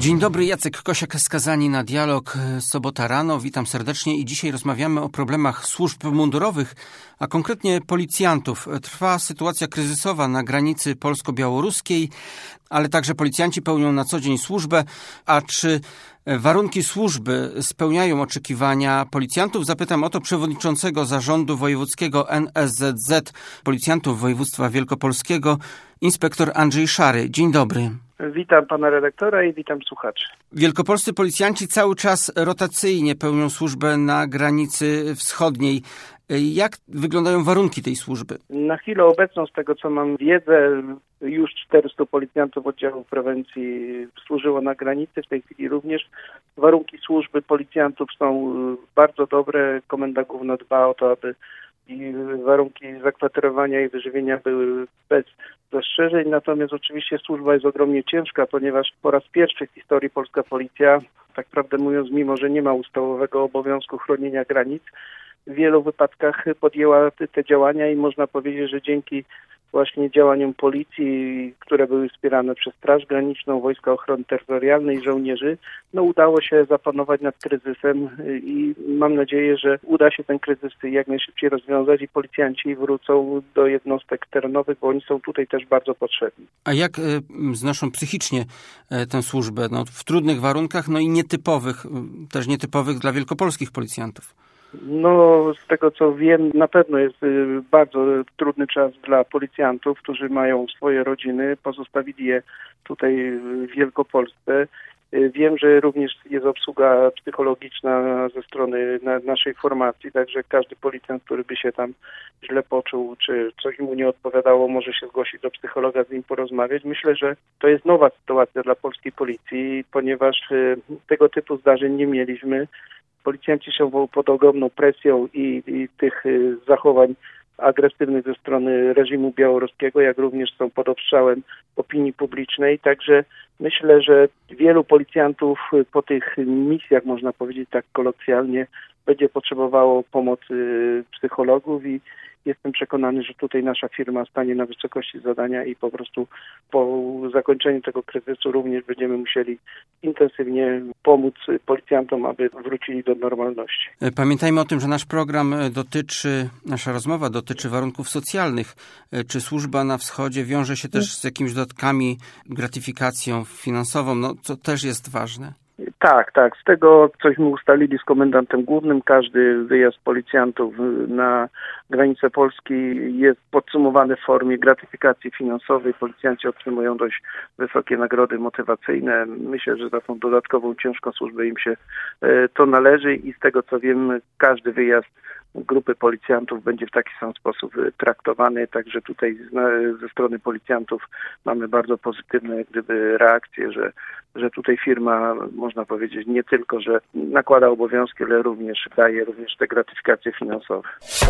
Dzień dobry, Jacek Kosiak, Skazani na dialog, sobota rano. Witam serdecznie i dzisiaj rozmawiamy o problemach służb mundurowych, a konkretnie policjantów. Trwa sytuacja kryzysowa na granicy polsko-białoruskiej, ale także policjanci pełnią na co dzień służbę. A czy warunki służby spełniają oczekiwania policjantów? Zapytam o to przewodniczącego zarządu wojewódzkiego NSZZ Policjantów Województwa Wielkopolskiego, inspektor Andrzej Szary. Dzień dobry. Witam pana redaktora i witam słuchaczy. Wielkopolscy policjanci cały czas rotacyjnie pełnią służbę na granicy wschodniej. Jak wyglądają warunki tej służby? Na chwilę obecną, z tego co mam wiedzę, już 400 policjantów oddziału prewencji służyło na granicy. W tej chwili również warunki służby policjantów są bardzo dobre. Komenda Główna dba o to, aby i warunki zakwaterowania i wyżywienia były bez zastrzeżeń. Natomiast oczywiście służba jest ogromnie ciężka, ponieważ po raz pierwszy w historii polska policja, tak prawdę mówiąc, mimo że nie ma ustawowego obowiązku chronienia granic, w wielu wypadkach podjęła te działania i można powiedzieć, że dzięki właśnie działaniom policji, które były wspierane przez Straż Graniczną, Wojska Ochrony Terytorialnej i żołnierzy, udało się zapanować nad kryzysem i mam nadzieję, że uda się ten kryzys jak najszybciej rozwiązać i policjanci wrócą do jednostek terenowych, bo oni są tutaj też bardzo potrzebni. A jak znoszą psychicznie tę służbę? W trudnych warunkach, i nietypowych, też nietypowych dla wielkopolskich policjantów. Z tego co wiem, na pewno jest bardzo trudny czas dla policjantów, którzy mają swoje rodziny, pozostawili je tutaj w Wielkopolsce. Wiem, że również jest obsługa psychologiczna ze strony naszej formacji, także każdy policjant, który by się tam źle poczuł, czy coś mu nie odpowiadało, może się zgłosić do psychologa, z nim porozmawiać. Myślę, że to jest nowa sytuacja dla polskiej policji, ponieważ tego typu zdarzeń nie mieliśmy. Policjanci są pod ogromną presją i tych zachowań agresywnych ze strony reżimu białoruskiego, jak również są pod obstrzałem opinii publicznej. Także myślę, że wielu policjantów po tych misjach, można powiedzieć tak kolokwialnie, będzie potrzebowało pomocy psychologów i jestem przekonany, że tutaj nasza firma stanie na wysokości zadania i po prostu po zakończeniu tego kryzysu również będziemy musieli intensywnie pomóc policjantom, aby wrócili do normalności. Pamiętajmy o tym, że nasza rozmowa dotyczy warunków socjalnych. Czy służba na wschodzie wiąże się też z jakimiś dodatkami, gratyfikacją finansową, co też jest ważne? Tak. Z tego, cośmy ustalili z komendantem głównym, każdy wyjazd policjantów na granicę Polski jest podsumowany w formie gratyfikacji finansowej. Policjanci otrzymują dość wysokie nagrody motywacyjne. Myślę, że za tą dodatkową, ciężką służbę im się to należy i z tego, co wiem, każdy wyjazd grupy policjantów będzie w taki sam sposób traktowany, także tutaj ze strony policjantów mamy bardzo pozytywne reakcje, że tutaj firma, można powiedzieć, nie tylko, że nakłada obowiązki, ale również daje te gratyfikacje finansowe.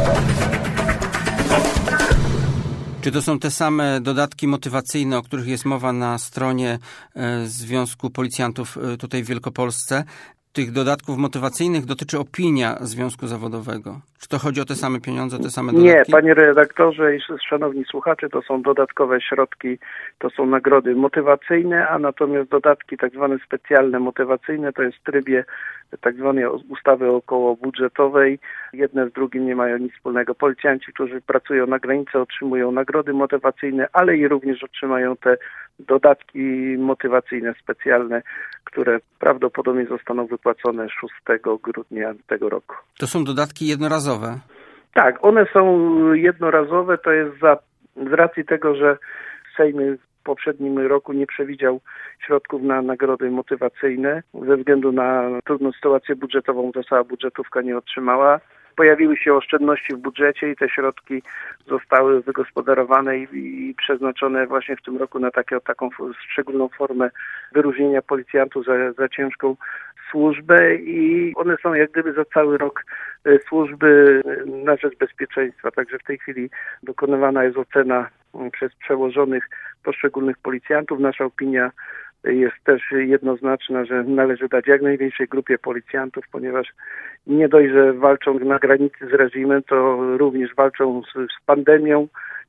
Czy to są te same dodatki motywacyjne, o których jest mowa na stronie Związku Policjantów tutaj w Wielkopolsce? Tych dodatków motywacyjnych dotyczy opinia Związku Zawodowego. Czy to chodzi o te same pieniądze, te same dodatki? Nie, panie redaktorze i szanowni słuchacze, to są dodatkowe środki, to są nagrody motywacyjne, a natomiast dodatki tak zwane specjalne motywacyjne to jest w trybie tak zwanej ustawy okołobudżetowej. Jedne z drugim nie mają nic wspólnego. Policjanci, którzy pracują na granicy, otrzymują nagrody motywacyjne, ale i również otrzymają te dodatki motywacyjne specjalne, które prawdopodobnie zostaną wypłacone 6 grudnia tego roku. To są dodatki jednorazowe? Tak, one są jednorazowe, to jest z racji tego, że Sejm w poprzednim roku nie przewidział środków na nagrody motywacyjne. Ze względu na trudną sytuację budżetową została budżetówka nie otrzymała. Pojawiły się oszczędności w budżecie i te środki zostały wygospodarowane i przeznaczone właśnie w tym roku na taką szczególną formę wyróżnienia policjantów za ciężką służbę i one są jak gdyby za cały rok służby na rzecz bezpieczeństwa. Także w tej chwili dokonywana jest ocena przez przełożonych poszczególnych policjantów. Nasza opinia jest też jednoznaczna, że należy dać jak największej grupie policjantów, ponieważ nie dość, że walczą na granicy z reżimem, to również walczą z pandemią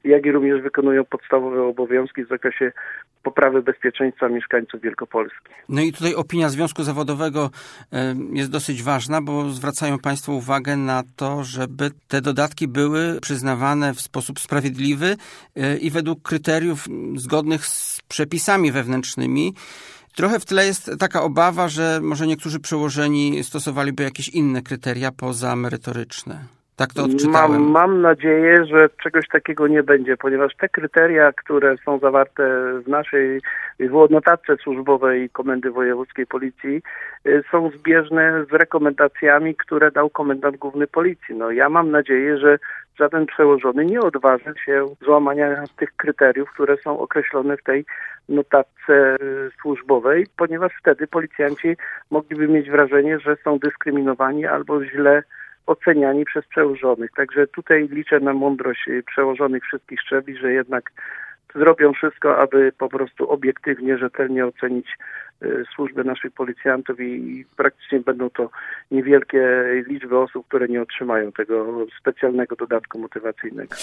jak i również wykonują podstawowe obowiązki w zakresie poprawy bezpieczeństwa mieszkańców Wielkopolski. No i tutaj opinia Związku Zawodowego jest dosyć ważna, bo zwracają Państwo uwagę na to, żeby te dodatki były przyznawane w sposób sprawiedliwy i według kryteriów zgodnych z przepisami wewnętrznymi. Trochę w tle jest taka obawa, że może niektórzy przełożeni stosowaliby jakieś inne kryteria pozamerytoryczne. Tak to odczytałem. Mam nadzieję, że czegoś takiego nie będzie, ponieważ te kryteria, które są zawarte w notatce służbowej Komendy Wojewódzkiej Policji, są zbieżne z rekomendacjami, które dał komendant główny Policji. Ja mam nadzieję, że żaden przełożony nie odważy się złamania tych kryteriów, które są określone w tej notatce służbowej, ponieważ wtedy policjanci mogliby mieć wrażenie, że są dyskryminowani albo źle oceniani przez przełożonych. Także tutaj liczę na mądrość przełożonych wszystkich szczebli, że jednak zrobią wszystko, aby po prostu obiektywnie, rzetelnie ocenić służbę naszych policjantów i praktycznie będą to niewielkie liczby osób, które nie otrzymają tego specjalnego dodatku motywacyjnego.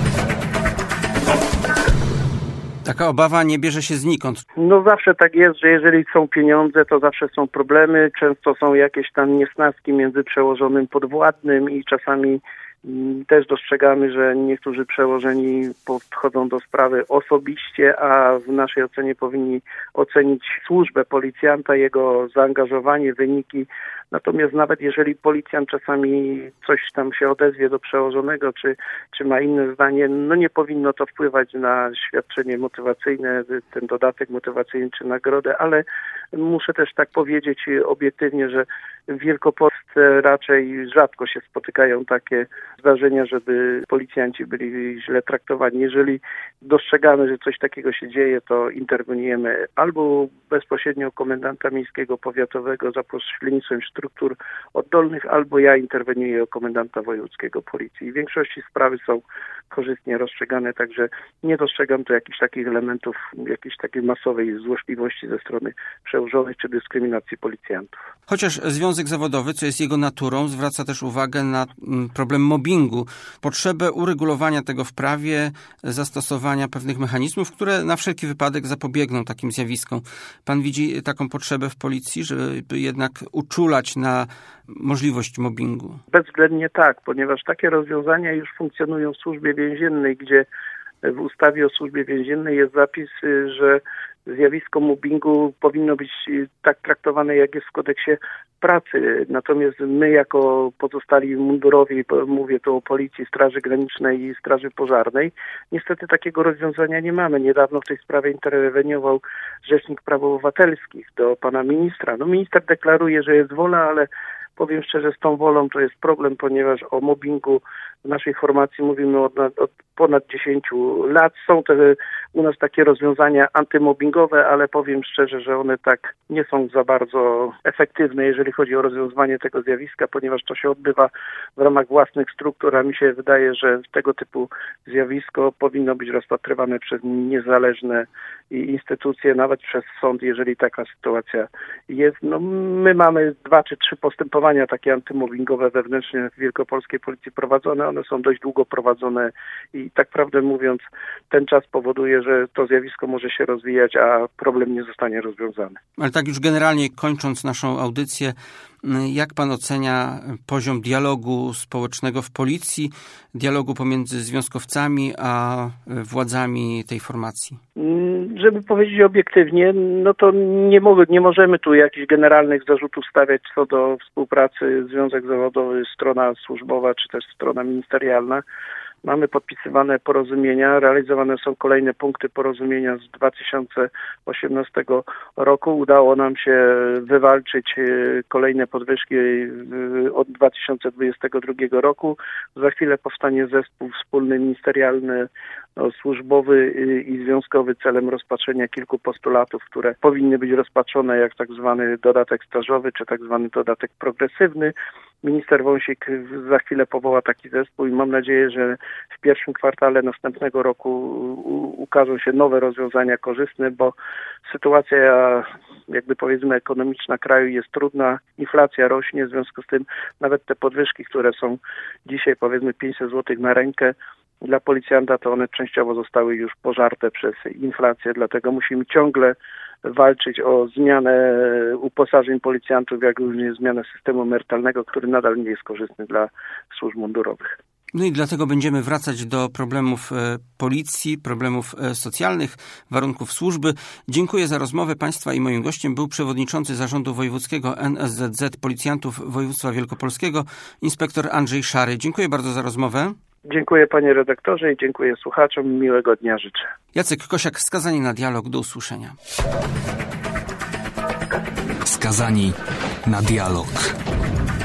Taka obawa nie bierze się znikąd. Zawsze tak jest, że jeżeli są pieniądze, to zawsze są problemy. Często są jakieś tam niesnaski między przełożonym podwładnym i czasami też dostrzegamy, że niektórzy przełożeni podchodzą do sprawy osobiście, a w naszej ocenie powinni ocenić służbę policjanta, jego zaangażowanie, wyniki. Natomiast nawet jeżeli policjant czasami coś tam się odezwie do przełożonego, czy ma inne zdanie, nie powinno to wpływać na świadczenie motywacyjne, ten dodatek motywacyjny czy nagrodę, ale muszę też tak powiedzieć obiektywnie, że w Wielkopolsce raczej rzadko się spotykają takie zdarzenia, żeby policjanci byli źle traktowani. Jeżeli dostrzegamy, że coś takiego się dzieje, to interweniujemy albo bezpośrednio komendanta miejskiego, powiatowego za pośrednictwem struktur oddolnych, albo ja interweniuję o komendanta wojewódzkiego Policji. W większości sprawy są korzystnie rozstrzygane, także nie dostrzegam tu jakichś takich elementów, jakiejś takiej masowej złośliwości ze strony przełożonych czy dyskryminacji policjantów. Chociaż Związek Zawodowy, co jest jego naturą, zwraca też uwagę na problem mobbingu, potrzebę uregulowania tego w prawie, zastosowania pewnych mechanizmów, które na wszelki wypadek zapobiegną takim zjawiskom. Pan widzi taką potrzebę w policji, żeby jednak uczulać na możliwość mobbingu? Bezwzględnie tak, ponieważ takie rozwiązania już funkcjonują w służbie więziennej, gdzie w ustawie o służbie więziennej jest zapis, że zjawisko mobbingu powinno być tak traktowane, jak jest w kodeksie pracy. Natomiast my jako pozostali mundurowi, mówię tu o Policji, Straży Granicznej i Straży Pożarnej, niestety takiego rozwiązania nie mamy. Niedawno w tej sprawie interweniował Rzecznik Praw Obywatelskich do pana ministra. Minister deklaruje, że jest wola, ale powiem szczerze, z tą wolą to jest problem, ponieważ o mobbingu w naszej formacji mówimy od ponad 10 lat. Są u nas takie rozwiązania antymobbingowe, ale powiem szczerze, że one tak nie są za bardzo efektywne, jeżeli chodzi o rozwiązywanie tego zjawiska, ponieważ to się odbywa w ramach własnych struktur, a mi się wydaje, że tego typu zjawisko powinno być rozpatrywane przez niezależne instytucje, nawet przez sąd, jeżeli taka sytuacja jest. My mamy 2 czy 3 postępowania takie antymobbingowe wewnętrznie w Wielkopolskiej Policji prowadzone. One są dość długo prowadzone i tak prawdę mówiąc ten czas powoduje, że to zjawisko może się rozwijać, a problem nie zostanie rozwiązany. Ale tak już generalnie kończąc naszą audycję, jak pan ocenia poziom dialogu społecznego w policji, dialogu pomiędzy związkowcami a władzami tej formacji? Żeby powiedzieć obiektywnie, to nie możemy tu jakichś generalnych zarzutów stawiać co do współpracy Związek Zawodowy, strona służbowa czy też strona ministerialna. Mamy podpisywane porozumienia, realizowane są kolejne punkty porozumienia z 2018 roku. Udało nam się wywalczyć kolejne podwyżki od 2022 roku. Za chwilę powstanie zespół wspólny ministerialny, służbowy i związkowy celem rozpatrzenia kilku postulatów, które powinny być rozpatrzone jak tak zwany dodatek stażowy czy tak zwany dodatek progresywny. Minister Wąsik za chwilę powoła taki zespół i mam nadzieję, że w pierwszym kwartale następnego roku ukażą się nowe rozwiązania korzystne, bo sytuacja jakby powiedzmy ekonomiczna kraju jest trudna, inflacja rośnie, w związku z tym nawet te podwyżki, które są dzisiaj powiedzmy 500 zł na rękę, dla policjanta, to one częściowo zostały już pożarte przez inflację, dlatego musimy ciągle walczyć o zmianę uposażeń policjantów, jak również zmianę systemu emerytalnego, który nadal nie jest korzystny dla służb mundurowych. No i dlatego będziemy wracać do problemów policji, problemów socjalnych, warunków służby. Dziękuję za rozmowę Państwa i moim gościem był przewodniczący Zarządu Wojewódzkiego NSZZ Policjantów Województwa Wielkopolskiego, inspektor Andrzej Szary. Dziękuję bardzo za rozmowę. Dziękuję panie redaktorze i dziękuję słuchaczom. Miłego dnia życzę. Jacek Kosiak, Skazani na dialog. Do usłyszenia. Skazani na dialog.